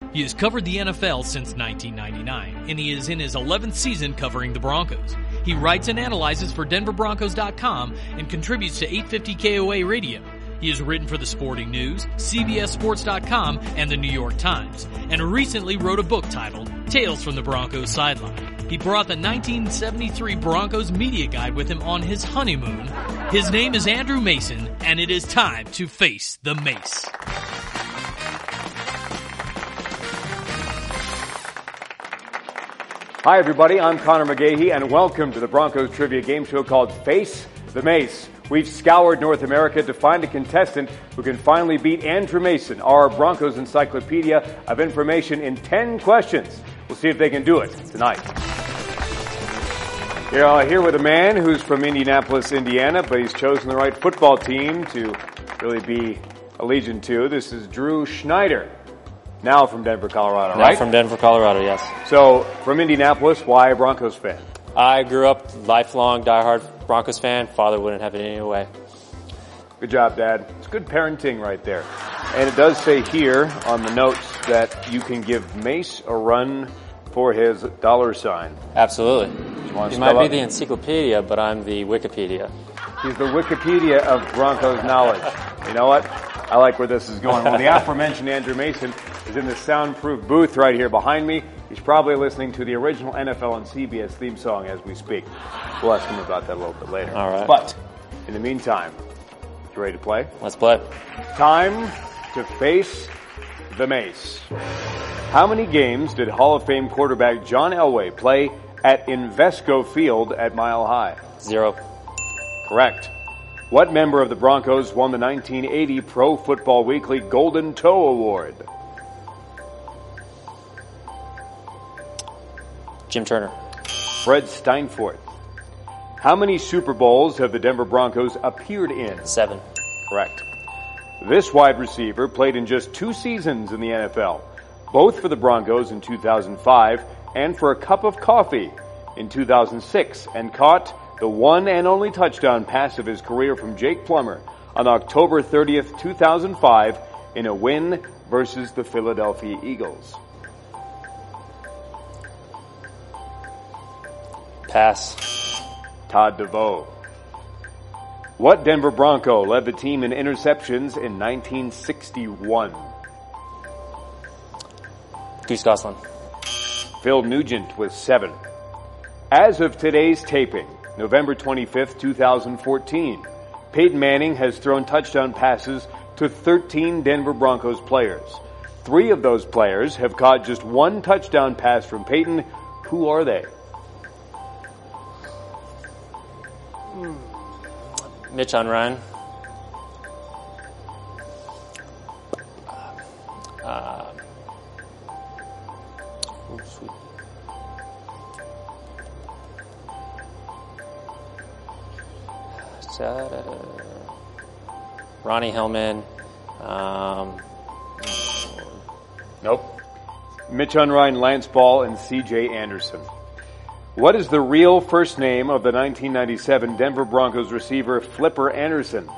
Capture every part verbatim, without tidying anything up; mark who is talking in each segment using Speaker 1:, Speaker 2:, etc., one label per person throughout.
Speaker 1: He has covered the N F L since nineteen ninety-nine, and he is in his eleventh season covering the Broncos. He writes and analyzes for Denver Broncos dot com and contributes to eight fifty K O A Radio. He has written for The Sporting News, C B S Sports dot com, and The New York Times, and recently wrote a book titled Tales from the Broncos Sideline. He brought the nineteen seventy-three Broncos Media Guide with him on his honeymoon. His name is Andrew Mason, and it is time to face the Mace.
Speaker 2: Hi everybody, I'm Connor McGahey and welcome to the Broncos trivia game show called Face the Mace. We've scoured North America to find a contestant who can finally beat Andrew Mason, our Broncos encyclopedia of information, in ten questions. We'll see if they can do it tonight. Here, uh, here with a man who's from Indianapolis, Indiana, but he's chosen the right football team to really be allegiant to. This is Drew Schneider. Now from Denver, Colorado,
Speaker 3: now
Speaker 2: right?
Speaker 3: From Denver, Colorado, yes.
Speaker 2: So, from Indianapolis, why a Broncos fan?
Speaker 3: I grew up lifelong diehard Broncos fan. Father wouldn't have it any way.
Speaker 2: Good job, Dad. It's good parenting right there. And it does say here on the notes that you can give Mace a run for his dollar sign.
Speaker 3: Absolutely.
Speaker 2: You
Speaker 3: he might be the encyclopedia, but I'm the Wikipedia.
Speaker 2: He's the Wikipedia of Broncos knowledge. You know what? I like where this is going. Well, the aforementioned Andrew Mason is in the soundproof booth right here behind me. He's probably listening to the original N F L and C B S theme song as we speak. We'll ask him about that a little bit later.
Speaker 3: All right.
Speaker 2: But in the meantime, you ready to play?
Speaker 3: Let's play.
Speaker 2: Time to face the Mace. How many games did Hall of Fame quarterback John Elway play at Invesco Field at Mile High?
Speaker 3: Zero.
Speaker 2: Correct. What member of the Broncos won the nineteen eighty Pro Football Weekly Golden Toe Award?
Speaker 3: Jim Turner.
Speaker 2: Fred Steinfort. How many Super Bowls have the Denver Broncos appeared in?
Speaker 3: Seven.
Speaker 2: Correct. This wide receiver played in just two seasons in the N F L, both for the Broncos in two thousand five and for a cup of coffee in two thousand six, and caught the one and only touchdown pass of his career from Jake Plummer on October thirtieth, two thousand five in a win versus the Philadelphia Eagles.
Speaker 3: Pass.
Speaker 2: Todd DeVoe. What Denver Bronco led the team in interceptions in nineteen sixty-one?
Speaker 3: Goose Goslin.
Speaker 2: Phil Nugent with seven. As of today's taping, November twenty-fifth, two thousand fourteen, Peyton Manning has thrown touchdown passes to thirteen Denver Broncos players. Three of those players have caught just one touchdown pass from Peyton. Who are they?
Speaker 3: Mitch Unrein. Uh, oh, sweet. Ronnie Hillman. Um,
Speaker 2: nope. Mitch Unrein, Lance Ball, and C J Anderson. What is the real first name of the nineteen ninety-seven Denver Broncos receiver Flipper Anderson?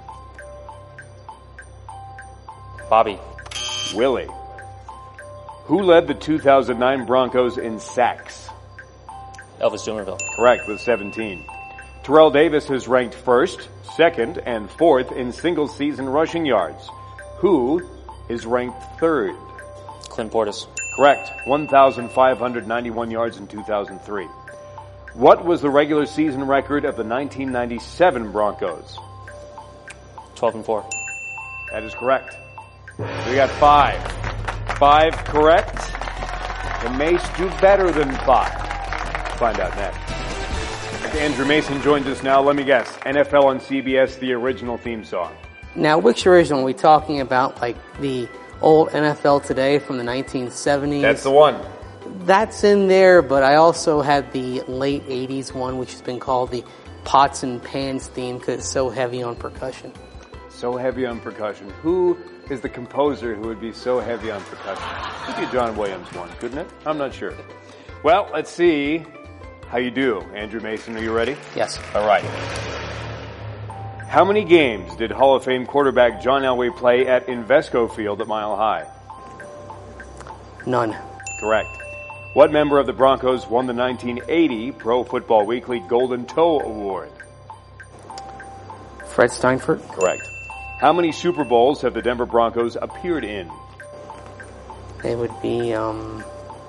Speaker 3: Bobby.
Speaker 2: Willie. Who led the two thousand nine Broncos in sacks?
Speaker 3: Elvis Dumervil.
Speaker 2: Correct, with seventeen. Terrell Davis is ranked first, second, and fourth in single-season rushing yards. Who is ranked third?
Speaker 3: Clint Portis.
Speaker 2: Correct. one thousand five hundred ninety-one yards in two thousand three. What was the regular season record of the nineteen ninety-seven Broncos?
Speaker 3: twelve and four.
Speaker 2: That is correct. We got five. Five correct. The Mace do better than five. Find out next. Andrew Mason joins us now. Let me guess. N F L on C B S, the original theme song.
Speaker 4: Now, which original? Are we talking about, like, the old N F L Today from the nineteen seventies?
Speaker 2: That's the one.
Speaker 4: That's in there, but I also had the late eighties one, which has been called the Pots and Pans theme because it's so heavy on percussion.
Speaker 2: So heavy on percussion. Who is the composer who would be so heavy on percussion? Could be a John Williams one, couldn't it? I'm not sure. Well, let's see how you do. Andrew Mason, are you ready?
Speaker 4: Yes.
Speaker 2: All right. How many games did Hall of Fame quarterback John Elway play at Invesco Field at Mile High?
Speaker 4: None.
Speaker 2: Correct. What member of the Broncos won the nineteen eighty Pro Football Weekly Golden Toe Award?
Speaker 4: Fred Steinfurt.
Speaker 2: Correct. How many Super Bowls have the Denver Broncos appeared in?
Speaker 4: They would be, um,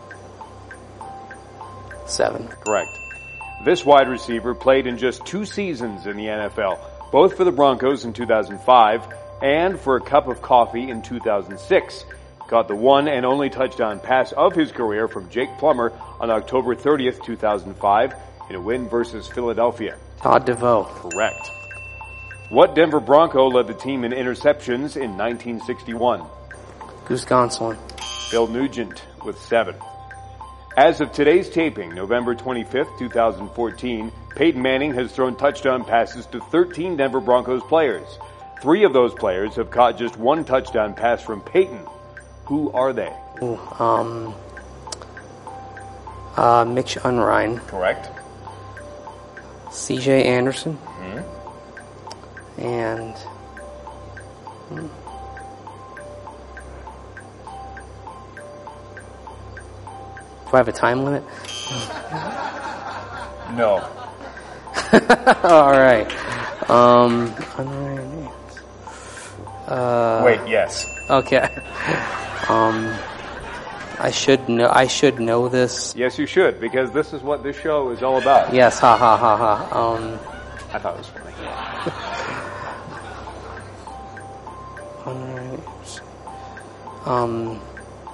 Speaker 4: seven.
Speaker 2: Correct. This wide receiver played in just two seasons in the N F L, both for the Broncos in two thousand five and for a cup of coffee in two thousand six. Caught the one and only touchdown pass of his career from Jake Plummer on October thirtieth, two thousand five in a win versus Philadelphia.
Speaker 4: Todd DeVoe.
Speaker 2: Correct. What Denver Bronco led the team in interceptions in nineteen sixty-one?
Speaker 4: Goose Gonsolin.
Speaker 2: Bill Nugent with seven. As of today's taping, November twenty-fifth, two thousand fourteen, Peyton Manning has thrown touchdown passes to thirteen Denver Broncos players. Three of those players have caught just one touchdown pass from Peyton. Who are they?
Speaker 4: Ooh, um, uh, Mitch Unrein.
Speaker 2: Correct.
Speaker 4: C J Anderson.
Speaker 2: Mm-hmm.
Speaker 4: And hmm. do I have a time limit?
Speaker 2: No.
Speaker 4: All right. Um, Unrein. Uh,
Speaker 2: Wait, yes.
Speaker 4: Okay. Um, I should know. I should know this.
Speaker 2: Yes, you should, because this is what this show is all about.
Speaker 4: Yes. Ha ha ha ha. Um,
Speaker 2: I thought it was funny.
Speaker 4: um,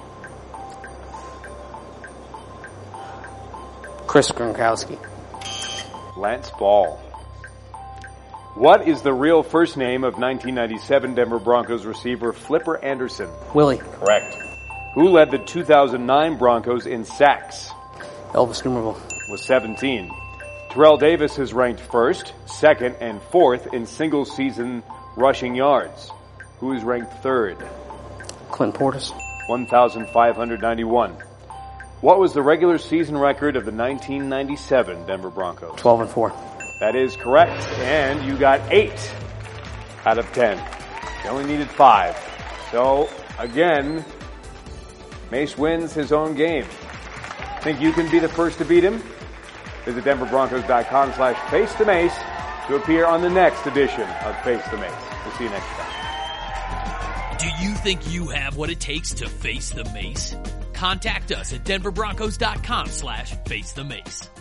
Speaker 4: Chris Gronkowski.
Speaker 2: Lance Ball. What is the real first name of nineteen ninety-seven Denver Broncos receiver Flipper Anderson?
Speaker 4: Willie.
Speaker 2: Correct. Who led the two thousand nine Broncos in sacks?
Speaker 4: Elvis Dumervil.
Speaker 2: Was seventeen. Terrell Davis is ranked first, second, and fourth in single-season rushing yards. Who is ranked third?
Speaker 4: Clint Portis.
Speaker 2: one thousand five hundred ninety-one. What was the regular season record of the nineteen ninety-seven Denver Broncos?
Speaker 4: twelve and four.
Speaker 2: That is correct, and you got eight out of ten. You only needed five. So, again, Mace wins his own game. Think you can be the first to beat him? Visit denver broncos dot com slash face the mace to appear on the next edition of Face the Mace. We'll see you next time.
Speaker 1: Do you think you have what it takes to face the mace? Contact us at denver broncos dot com slash face the mace.